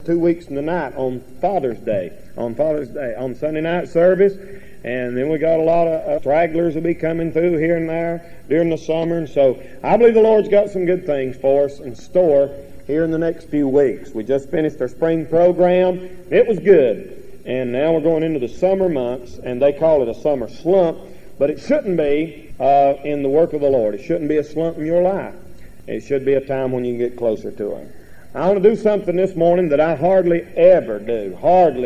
2 weeks from tonight on Father's Day. On Sunday night service. And then we got a lot of stragglers will be coming through here and there during the summer. And so I believe the Lord's got some good things for us in store here in the next few weeks. We just finished our spring program. It was good. And now we're going into the summer months, and they call it a summer slump. But it shouldn't be in the work of the Lord. It shouldn't be a slump in your life. It should be a time when you can get closer to Him. I want to do something this morning that I hardly ever do.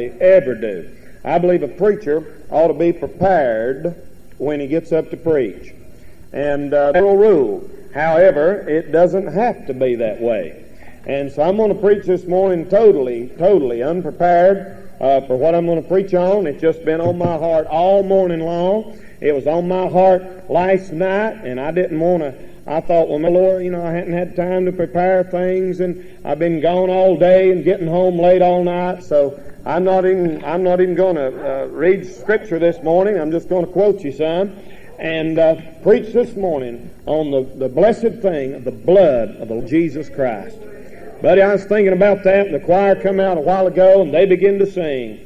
I believe a preacher ought to be prepared when he gets up to preach. And general rule. However, it doesn't have to be that way. And so I'm going to preach this morning totally unprepared for what I'm going to preach on. It's just been on my heart all morning long. It was on my heart last night, and I didn't want to. I thought, well, my Lord, I hadn't had time to prepare things, and I've been gone all day and getting home late all night, so I'm not even going to read Scripture this morning. I'm just going to quote you some and preach this morning on the blessed thing of the blood of Jesus Christ. Buddy, I was thinking about that, and the choir come out a while ago, and they begin to sing.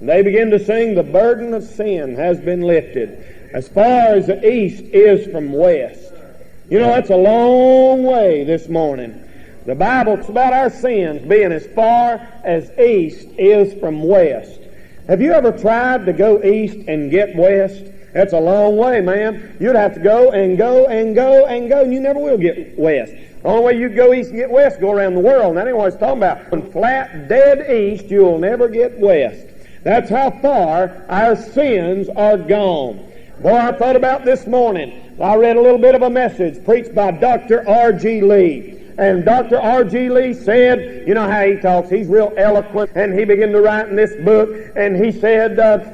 The burden of sin has been lifted as far as the east is from west. That's a long way this morning. The Bible talks about our sins being as far as east is from west. Have you ever tried to go east and get west? That's a long way, man. You'd have to go and go and go and go, and you never will get west. The only way you go east and get west, go around the world. And that ain't what it's talking about. From flat, dead east, you'll never get west. That's how far our sins are gone. Boy, I thought about this morning. I read a little bit of a message preached by Dr. R.G. Lee. And Dr. R.G. Lee said, you know how he talks, he's real eloquent, and he began to write in this book, and he said,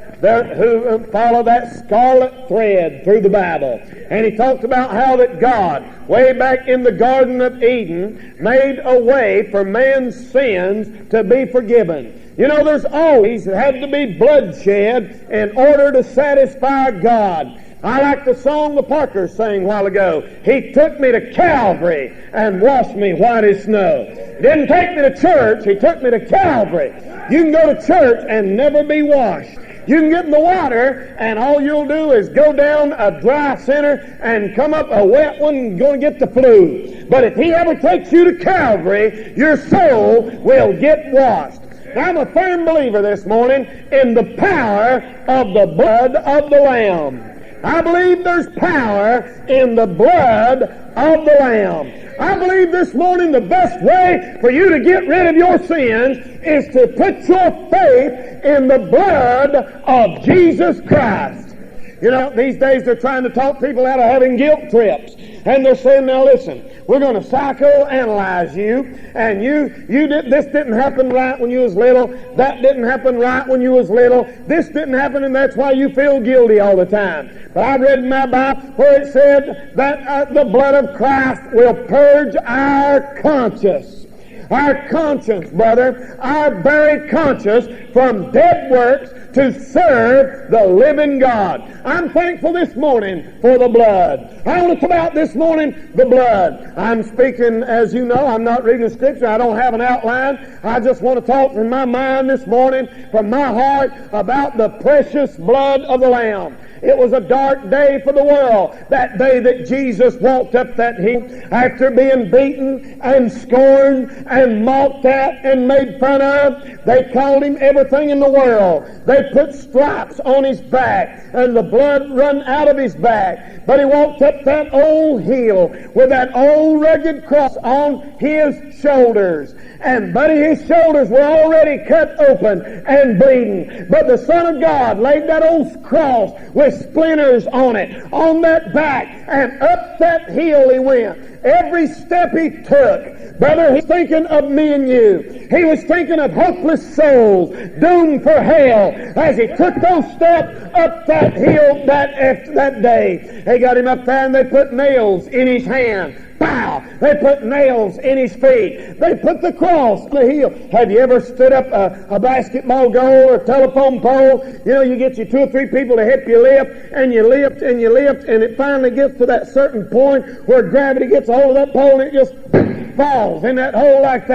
who follow that scarlet thread through the Bible. And he talked about how that God, way back in the Garden of Eden, made a way for man's sins to be forgiven. There's always had to be bloodshed in order to satisfy God. I like the song the Parkers sang a while ago. He took me to Calvary and washed me white as snow. Didn't take me to church, He took me to Calvary. You can go to church and never be washed. You can get in the water, and all you'll do is go down a dry center and come up a wet one and go and get the flu. But if He ever takes you to Calvary, your soul will get washed. I'm a firm believer this morning in the power of the blood of the Lamb. I believe there's power in the blood of the Lamb. I believe this morning the best way for you to get rid of your sins is to put your faith in the blood of Jesus Christ. These days they're trying to talk people out of having guilt trips. And they're saying, now listen, we're going to psychoanalyze you, and this didn't happen right when you was little, that didn't happen right when you was little, this didn't happen, and that's why you feel guilty all the time. But I read in my Bible where it said that the blood of Christ will purge our conscience. Our conscience, brother, our very conscience from dead works to serve the living God. I'm thankful this morning for the blood. I want to talk about this morning the blood. I'm speaking, as you know, I'm not reading the Scripture. I don't have an outline. I just want to talk from my mind this morning, from my heart, about the precious blood of the Lamb. It was a dark day for the world, that day that Jesus walked up that hill after being beaten and scorned and mocked at and made fun of. They called Him everything in the world. They put stripes on His back and the blood run out of His back. But He walked up that old hill with that old rugged cross on His shoulders. And buddy, His shoulders were already cut open and bleeding. But the Son of God laid that old cross with splinters on it, on that back, and up that hill He went. Every step He took, brother, He's thinking of me and you. He was thinking of hopeless souls doomed for hell as He took those steps up that hill that day. They got Him up there and they put nails in His hand. Bow! They put nails in His feet. They put the cross on the heel. Have you ever stood up a basketball goal or a telephone pole? You get you 2 or 3 people to help you lift, and you lift, and you lift, and it finally gets to that certain point where gravity gets a hold of that pole and it just falls in that hole like that.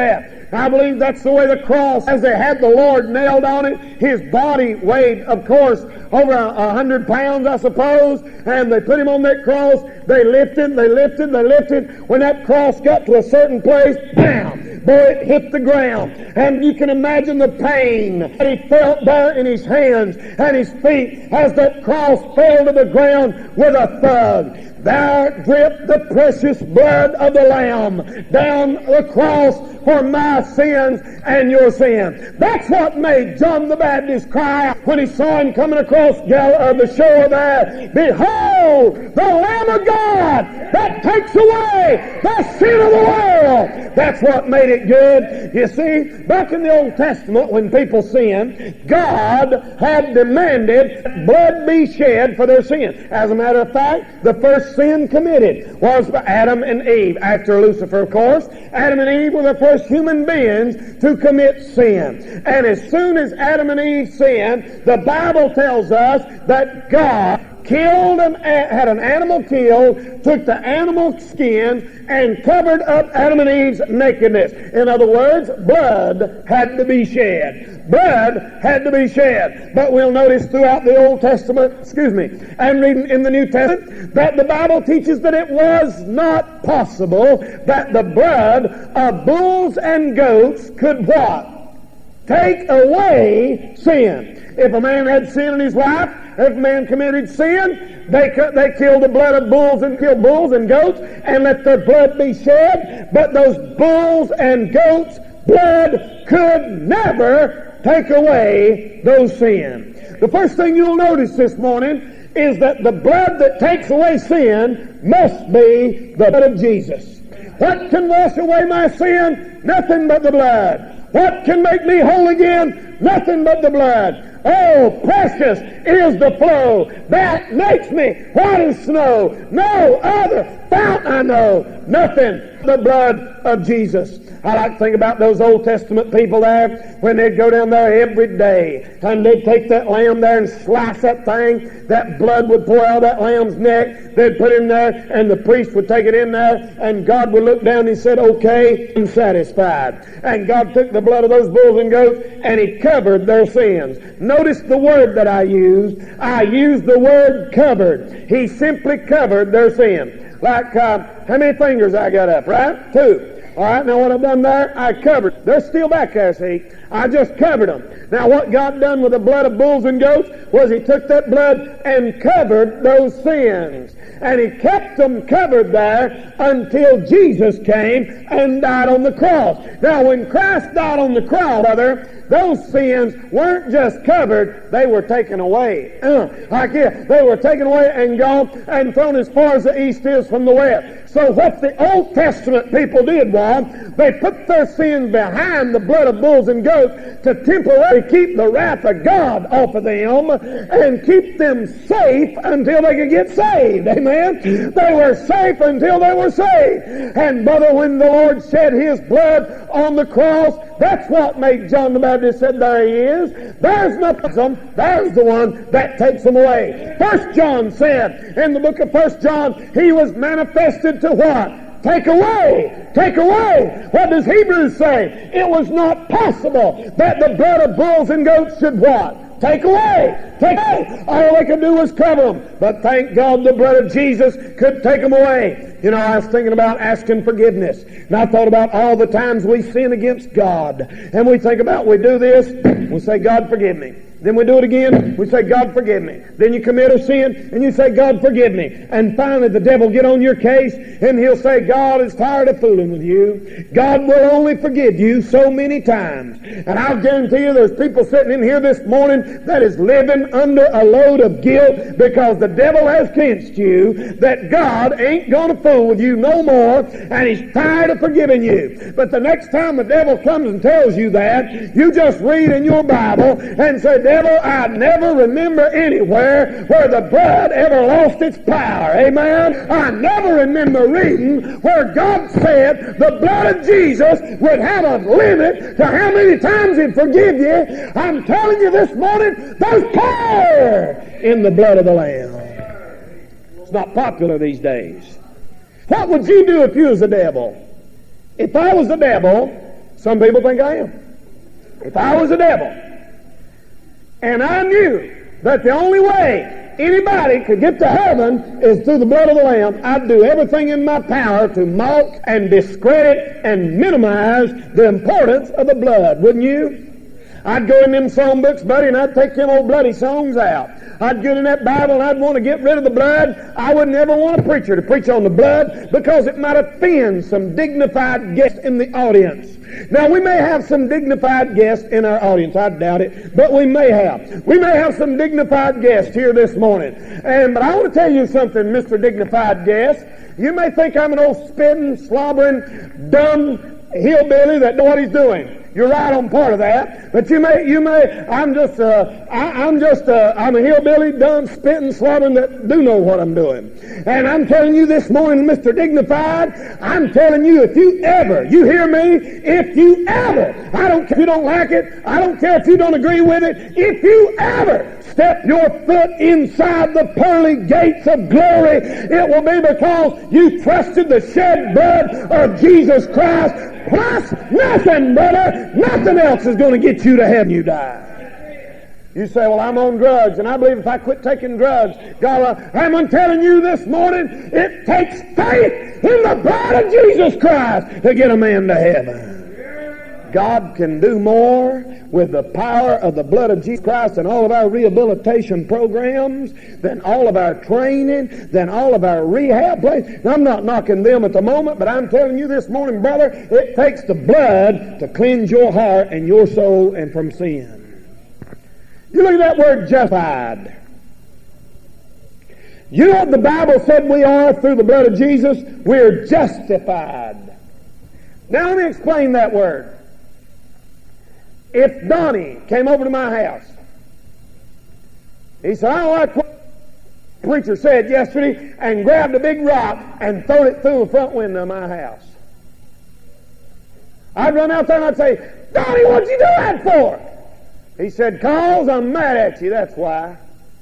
I believe that's the way the cross, as they had the Lord nailed on it, His body weighed, of course, over 100 pounds, I suppose, and they put Him on that cross. They lifted, they lifted, they lifted. When that cross got to a certain place, bam! Boy, it hit the ground. And you can imagine the pain that He felt there in His hands and His feet as that cross fell to the ground with a thud. There dripped the precious blood of the Lamb down the cross for my sins and your sins. That's what made John the Baptist cry out when he saw Him coming across the shore there. Behold, the Lamb of God that takes away the sin of the world. That's what made it good. You see, back in the Old Testament when people sinned, God had demanded that blood be shed for their sin. As a matter of fact, the first sin committed was by Adam and Eve. After Lucifer, of course, Adam and Eve were the first human beings to commit sin. And as soon as Adam and Eve sinned, the Bible tells us that God had an animal killed, took the animal skin, and covered up Adam and Eve's nakedness. In other words, blood had to be shed. Blood had to be shed. But we'll notice throughout the Old Testament, and reading in the New Testament, that the Bible teaches that it was not possible that the blood of bulls and goats could what? Take away sin. If a man had sin in his life, if a man committed sin, they killed the blood of bulls and killed bulls and goats and let their blood be shed. But those bulls and goats' blood could never take away those sins. The first thing you'll notice this morning is that the blood that takes away sin must be the blood of Jesus. What can wash away my sin? Nothing but the blood. What can make me whole again? Nothing but the blood. Oh, precious is the flow that makes me white as snow. No other fount I know. Nothing but the blood of Jesus. I like to think about those Old Testament people there when they'd go down there every day and they'd take that lamb there and slice that thing. That blood would pour out of that lamb's neck. They'd put it in there and the priest would take it in there and God would look down and He said, okay, I'm satisfied. And God took the blood of those bulls and goats and He covered their sins. Notice the word that I used. I used the word covered. He simply covered their sin. Like, how many fingers I got up, right? 2. All right, now what I've done there, I covered. They're still back there, see? I just covered them. Now what God done with the blood of bulls and goats was He took that blood and covered those sins. And He kept them covered there until Jesus came and died on the cross. Now when Christ died on the cross, brother, those sins weren't just covered, they were taken away. They were taken away and gone and thrown as far as the east is from the west. So what the Old Testament people did was, they put their sins behind the blood of bulls and goats to temporarily keep the wrath of God off of them and keep them safe until they could get saved. Amen? They were safe until they were saved. And brother, when the Lord shed His blood on the cross, that's what made John the Baptist said, there He is. There's nothing. There's the one that takes them away. 1 John said in the book of 1 John, He was manifested to what? Take away. Take away. What does Hebrews say? It was not possible that the blood of bulls and goats should what? Take away. Take away. All they could do was cover them. But thank God the blood of Jesus could take them away. You know, I was thinking about asking forgiveness. And I thought about all the times we sin against God. And we think about, we do this, we say, God forgive me. Then we do it again, we say, God forgive me. Then you commit a sin, and you say, God forgive me. And finally the devil get on your case, and he'll say, God is tired of fooling with you. God will only forgive you so many times. And I'll guarantee you there's people sitting in here this morning that is living under a load of guilt because the devil has convinced you that God ain't going to fool with you no more, and He's tired of forgiving you. But the next time the devil comes and tells you that, you just read in your Bible and say, devil, I never remember anywhere where the blood ever lost its power. Amen? I never remember reading where God said the blood of Jesus would have a limit to how many times He'd forgive you. I'm telling you this morning, there's power in the blood of the Lamb. It's not popular these days. What would you do if you was the devil? If I was the devil, Some people think I am. If I was a devil, and I knew that the only way anybody could get to heaven is through the blood of the Lamb, I'd do everything in my power to mock and discredit and minimize the importance of the blood, wouldn't you? I'd go in them song books, buddy, and I'd take them old bloody songs out. I'd get in that Bible and I'd want to get rid of the blood. I would never want a preacher to preach on the blood because it might offend some dignified guest in the audience. Now, we may have some dignified guests in our audience. I doubt it, but we may have. We may have some dignified guests here this morning. But I want to tell you something, Mr. Dignified Guest. You may think I'm an old spitting, slobbering, dumb hillbilly that knows what he's doing. You're right on part of that, but I'm a hillbilly, dumb, spitting, slobbering that do know what I'm doing. And I'm telling you this morning, Mr. Dignified, I'm telling you, if you ever, you hear me, if you ever, I don't care if you don't like it, I don't care if you don't agree with it, if you ever step your foot inside the pearly gates of glory, it will be because you trusted the shed blood of Jesus Christ. Plus nothing, brother. Nothing else is going to get you to heaven. You die. You say, well, I'm on drugs, and I believe if I quit taking drugs, God, I'm telling you this morning, it takes faith in the blood of Jesus Christ to get a man to heaven. God can do more with the power of the blood of Jesus Christ than all of our rehabilitation programs, than all of our training, than all of our rehab places. Now, I'm not knocking them at the moment, but I'm telling you this morning, brother, it takes the blood to cleanse your heart and your soul and from sin. You look at that word justified. You know what the Bible said we are through the blood of Jesus? We're justified. Now let me explain that word. If Donnie came over to my house, he said, I don't like what the preacher said yesterday, and grabbed a big rock and threw it through the front window of my house. I'd run out there and I'd say, Donnie, what'd you do that for? He said, 'Cause I'm mad at you, that's why.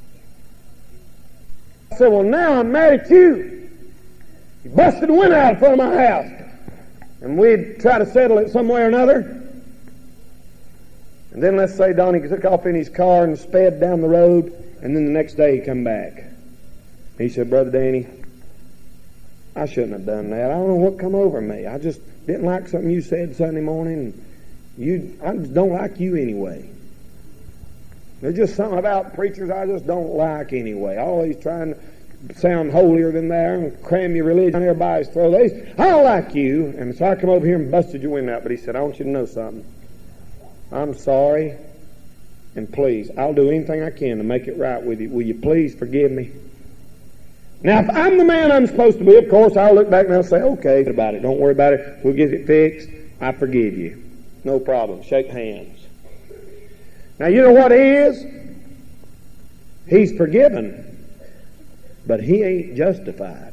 I said, well, now I'm mad at you. You busted the window out in front of my house. And we'd try to settle it some way or another. And then let's say Donnie took off in his car and sped down the road, and then the next day he come back. He said, Brother Danny, I shouldn't have done that. I don't know what come over me. I just didn't like something you said Sunday morning. I just don't like you anyway. There's just something about preachers I just don't like anyway. Always trying to sound holier than they are and cram your religion on everybody's throat. I don't like you. And so I come over here and busted your window out. But he said, I want you to know something. I'm sorry, and please, I'll do anything I can to make it right with you. Will you please forgive me? Now, if I'm the man I'm supposed to be, of course, I'll look back and I'll say, okay, about it. Don't worry about it. We'll get it fixed. I forgive you. No problem. Shake hands. Now, you know what he is? He's forgiven, but he ain't justified.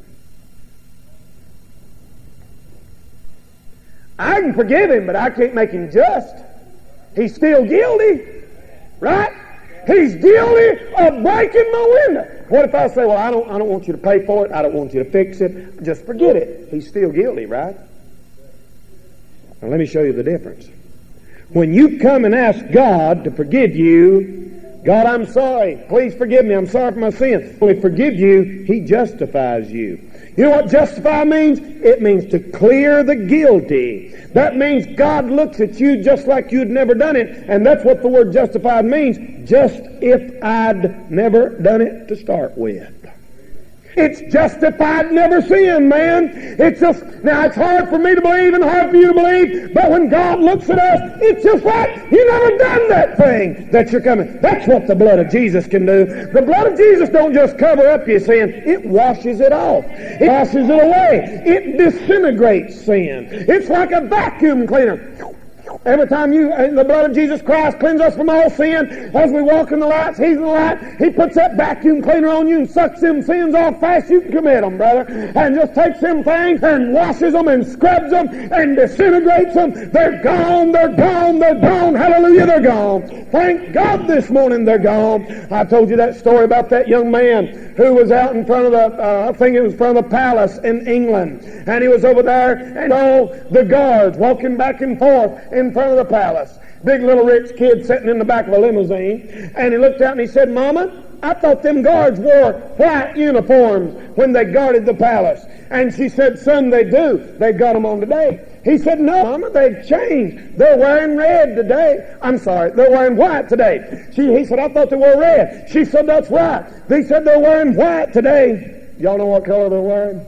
I can forgive him, but I can't make him just. He's still guilty, right? He's guilty of breaking my window. What if I say, well, I don't want you to pay for it. I don't want you to fix it. Just forget it. He's still guilty, right? Now let me show you the difference. When you come and ask God to forgive you, God, I'm sorry. Please forgive me. I'm sorry for my sins. When He forgives you, He justifies you. You know what justify means? It means to clear the guilty. That means God looks at you just like you'd never done it. And that's what the word justified means. Just if I'd never done it to start with. It's justified, never sinned, man. It's just, now it's hard for me to believe and hard for you to believe, but when God looks at us, it's just like you never done that thing that you're coming. That's what the blood of Jesus can do. The blood of Jesus don't just cover up your sin, it washes it off. It washes it away. It disintegrates sin. It's like a vacuum cleaner. Every time the blood of Jesus Christ cleanses us from all sin, as we walk in the lights, He's in the light, He puts that vacuum cleaner on you and sucks them sins off fast you can commit them, brother. And just takes them things and washes them and scrubs them and disintegrates them. They're gone, they're gone, they're gone. Hallelujah, they're gone. Thank God this morning they're gone. I told you that story about that young man who was out in front of I think it was in front of the palace in England. And he was over there and all the guards walking back and forth in front of the palace. Big little rich kid sitting in the back of a limousine. And he looked out and he said, "Mama, I thought them guards wore white uniforms when they guarded the palace." And she said, "Son, they do. They got them on today." He said, "No, Mama, they've changed. They're wearing red today." I'm sorry, they're wearing white today. He said, "I thought they wore red." She said, "That's right. They said they're wearing white today." Y'all know what color they're wearing?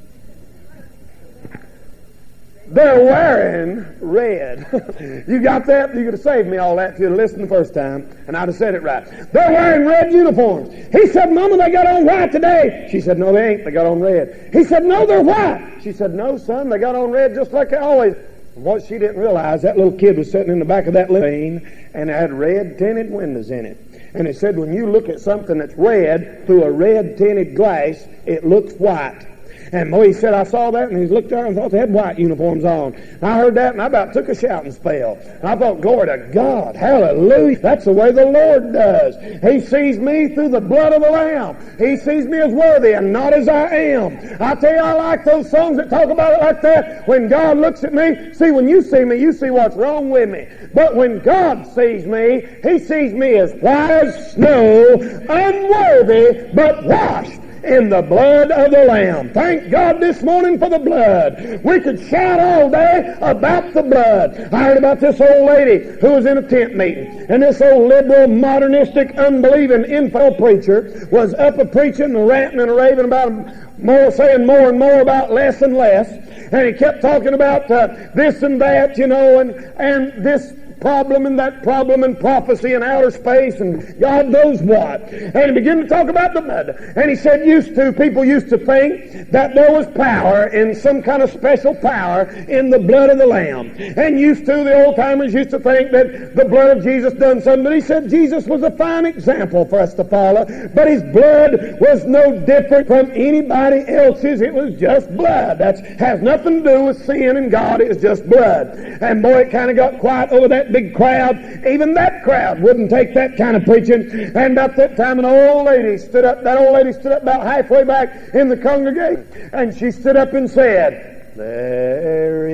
They're wearing red. You got that? You could have saved me all that if you'd have listened the first time, and I'd have said it right. They're wearing red uniforms. He said, "Mama, they got on white today." She said, "No, they ain't. They got on red." He said, "No, they're white." She said, "No, son, they got on red just like they always." And what she didn't realize, that little kid was sitting in the back of that limousine, and it had red tinted windows in it. And it said, when you look at something that's red through a red tinted glass, it looks white. And boy, he said, I saw that, and he looked there and thought they had white uniforms on. And I heard that, and I about took a shouting spell. And I thought, glory to God, hallelujah. That's the way the Lord does. He sees me through the blood of the Lamb. He sees me as worthy and not as I am. I tell you, I like those songs that talk about it like that. When God looks at me, see, when you see me, you see what's wrong with me. But when God sees me, He sees me as white as snow, unworthy, but washed in the blood of the Lamb. Thank God this morning for the blood. We could shout all day about the blood. I heard about this old lady who was in a tent meeting, and this old liberal, modernistic, unbelieving, infidel preacher was up a preaching and ranting and raving about more, saying more and more about less and less. And he kept talking about this and that, you know, and this problem and that problem and prophecy and outer space and God knows what. And he began to talk about the blood. And he said people used to think that there was power, in some kind of special power, in the blood of the Lamb. And the old-timers used to think that the blood of Jesus done something. But he said Jesus was a fine example for us to follow. But His blood was no different from anybody else's. It was just blood. That has nothing to do with sin and God. It was just blood. And boy, it kind of got quiet over that big crowd. Even that crowd wouldn't take that kind of preaching. And about that time, that old lady stood up about halfway back in the congregation, and she stood up and said, "There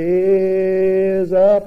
is a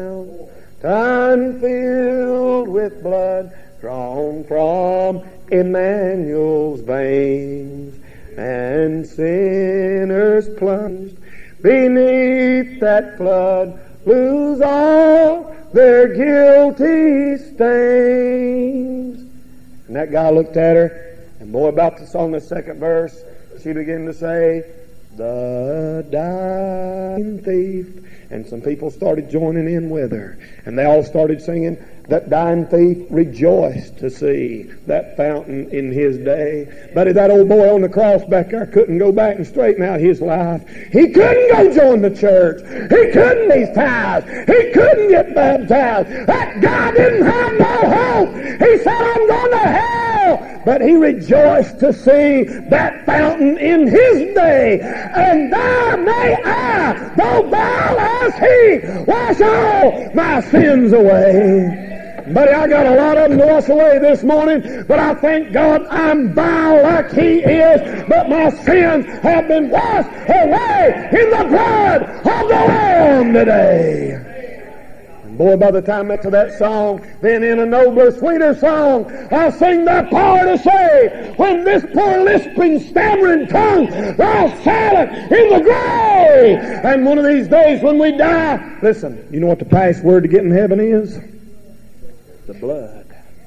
fountain filled with blood, drawn from Emmanuel's veins, and sinners plunged beneath that flood lose all their guilty stains." And that guy looked at her, and boy, about this on the second verse, she began to say, "The dying thief." And some people started joining in with her, and they all started singing, "That dying thief rejoiced to see that fountain in his day." But that old boy on the cross back there couldn't go back and straighten out his life. He couldn't go join the church. He couldn't these tithes. He couldn't get baptized. That guy didn't have no hope. He said, "I'm going to hell." But he rejoiced to see that fountain in his day. And there may I, though vile as he, wash all my sins away. Buddy, I got a lot of them to wash away this morning, but I thank God I'm vile like He is, but my sins have been washed away in the blood of the Lamb today. And boy, by the time I get to that song, then in a nobler, sweeter song, I'll sing that power to say, when this poor lisping, stammering tongue lies silent in the grave. And one of these days when we die, listen, you know what the password to get in heaven is? The blood.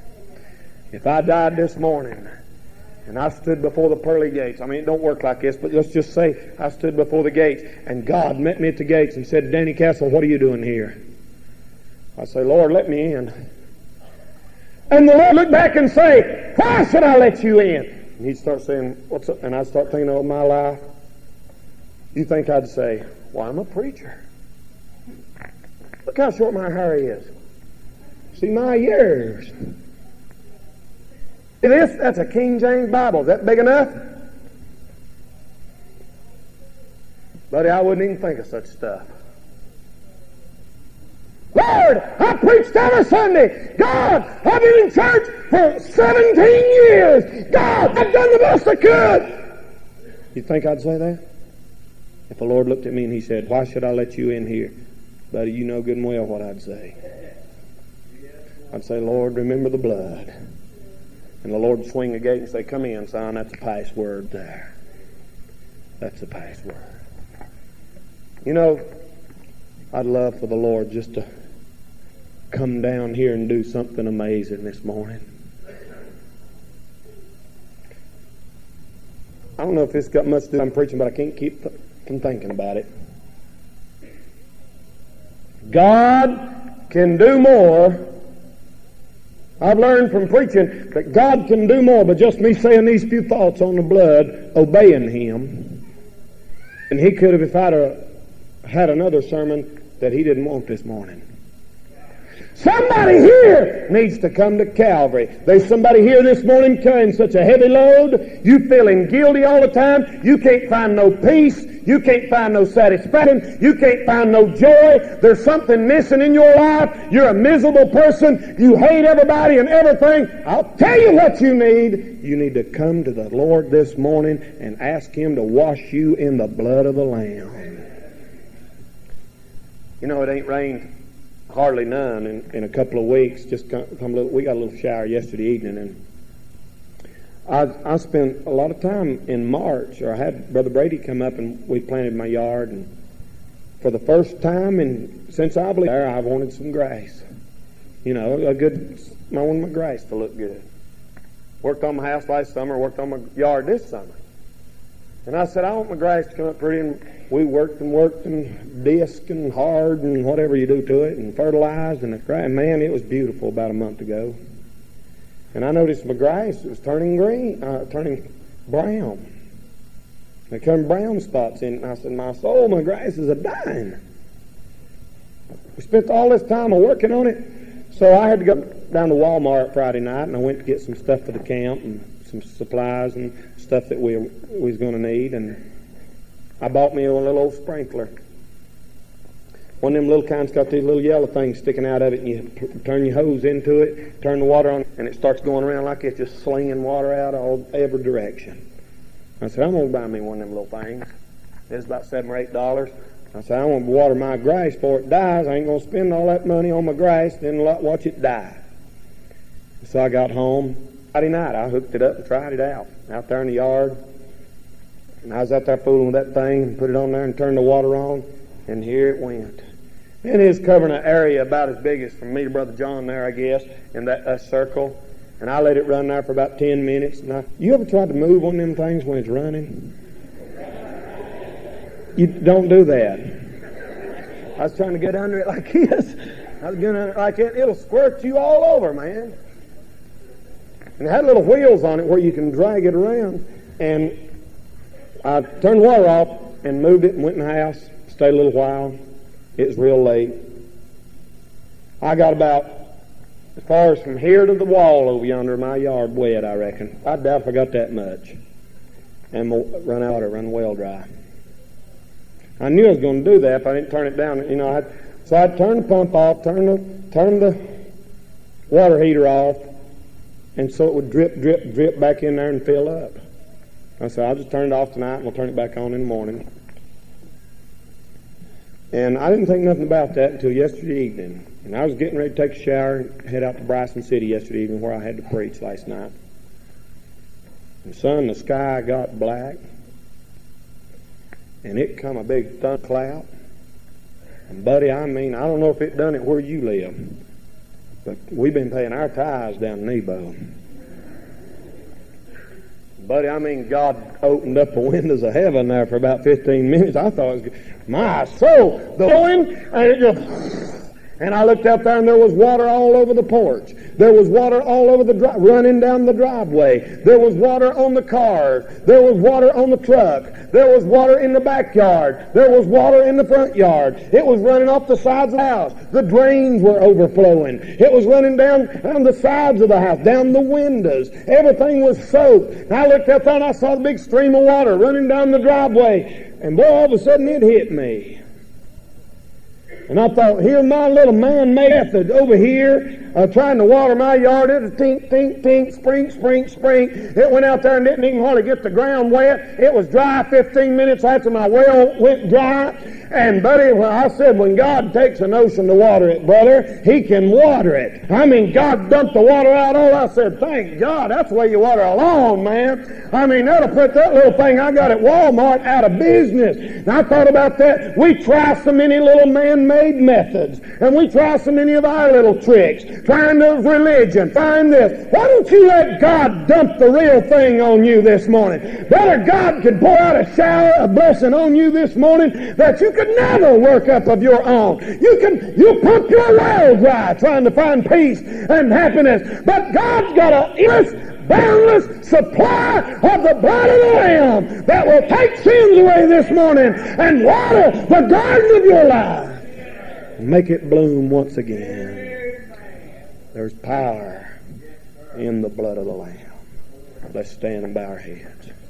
If I died this morning and I stood before the pearly gates, I mean, it don't work like this, but let's just say I stood before the gates and God met me at the gates and said, "Danny Castle, what are you doing here?" I say, "Lord, let me in." And the Lord looked back and say, "Why should I let you in?" And He'd start saying, "What's up?" And I'd start thinking of my life. You think I'd say, "Well, I'm a preacher." Look how short my hair is. See my ears. That's a King James Bible. Is that big enough? Buddy, I wouldn't even think of such stuff. Lord, I preached every Sunday. God, I've been in church for 17 years. God, I've done the best I could. You think I'd say that? If the Lord looked at me and He said, why should I let you in here? Buddy, you know good and well what I'd say. I'd say, Lord, remember the blood. And the Lord would swing the gate and say, come in, son. That's a password there. That's a password. You know, I'd love for the Lord just to come down here and do something amazing this morning. I don't know if this got much to do with I'm preaching, but I can't keep from thinking about it. God can do more. I've learned from preaching that God can do more by just me saying these few thoughts on the blood, obeying Him. And He could have, if I'd had another sermon that He didn't want this morning. Somebody here needs to come to Calvary. There's somebody here this morning carrying such a heavy load. You feeling guilty all the time. You can't find no peace. You can't find no satisfaction. You can't find no joy. There's something missing in your life. You're a miserable person. You hate everybody and everything. I'll tell you what you need. You need to come to the Lord this morning and ask Him to wash you in the blood of the Lamb. You know, it ain't rained hardly none in a couple of weeks. We got a little shower yesterday evening, and I spent a lot of time in March, or I had Brother Brady come up and we planted my yard, and for the first time since I believe there, I wanted some grass. You know, I wanted my grass to look good. Worked on my house last summer, worked on my yard this summer. And I said, I want my grass to come up pretty, and we worked and disc and hard and whatever you do to it and fertilized, and man, it was beautiful about a month ago. And I noticed my grass was turning brown. There come brown spots in it, and I said, my soul, my grass is a-dying. We spent all this time working on it, so I had to go down to Walmart Friday night, and I went to get some stuff for the camp and some supplies and stuff that we was going to need, and I bought me a little old sprinkler. One of them little kinds got these little yellow things sticking out of it, and you turn your hose into it, turn the water on, and it starts going around like it's just slinging water out every direction. I said, I'm going to buy me one of them little things. It's about $7 or $8. I said, I want to water my grass before it dies. I ain't going to spend all that money on my grass, then watch it die. So I got home Friday night. I hooked it up and tried it out there in the yard. And I was out there fooling with that thing and put it on there and turned the water on, and here it went. And it's covering an area about as big as from me to Brother John there, I guess, in that circle. And I let it run there for about 10 minutes. And you ever tried to move one of them things when it's running? You don't do that. I was trying to get under it like this. I was getting under it like that. It'll squirt you all over, man. And it had little wheels on it where you can drag it around. And I turned the water off and moved it and went in the house, stayed a little while. It was real late. I got about as far as from here to the wall over yonder in my yard wet, I reckon. I doubt if I got that much. And run out or run well dry. I knew I was going to do that if I didn't turn it down. You know, so I'd turn the pump off, turn the water heater off, and so it would drip back in there and fill up. I said, I'll just turn it off tonight and we'll turn it back on in the morning. And I didn't think nothing about that until yesterday evening. And I was getting ready to take a shower and head out to Bryson City yesterday evening where I had to preach last night. And son, the sky got black. And it come a big thundercloud. And buddy, I don't know if it done it where you live, but we've been paying our tithes down in Nebo. Buddy, God opened up the windows of heaven there for about 15 minutes. I thought it was good. My soul, the wind, and it just, And I looked out there and there was water all over the porch. There was water all over running down the driveway. There was water on the cars. There was water on the truck. There was water in the backyard. There was water in the front yard. It was running off the sides of the house. The drains were overflowing. It was running down the sides of the house, down the windows. Everything was soaked. And I looked out there and I saw the big stream of water running down the driveway. And boy, all of a sudden it hit me. And I thought, here's my little man-made method over here trying to water my yard. It was tink, tink, tink, spring, spring, spring. It went out there and didn't even hardly get the ground wet. It was dry 15 minutes after my well went dry. And, buddy, I said, when God takes an ocean to water it, brother, He can water it. I mean, God dumped the water out. Oh, I said, thank God. That's the way you water a lawn, man. I mean, that'll put that little thing I got at Walmart out of business. And I thought about that. We try so many little man-made methods. And we try so many of our little tricks. Trying to religion. Find this. Why don't you let God dump the real thing on you this morning? Brother, God could pour out a shower of blessing on you this morning that you could never work up of your own. You pump your well dry trying to find peace and happiness. But God's got a endless, boundless supply of the blood of the Lamb that will take sins away this morning and water the garden of your life and make it bloom once again. There's power in the blood of the Lamb. Let's stand and bow our heads.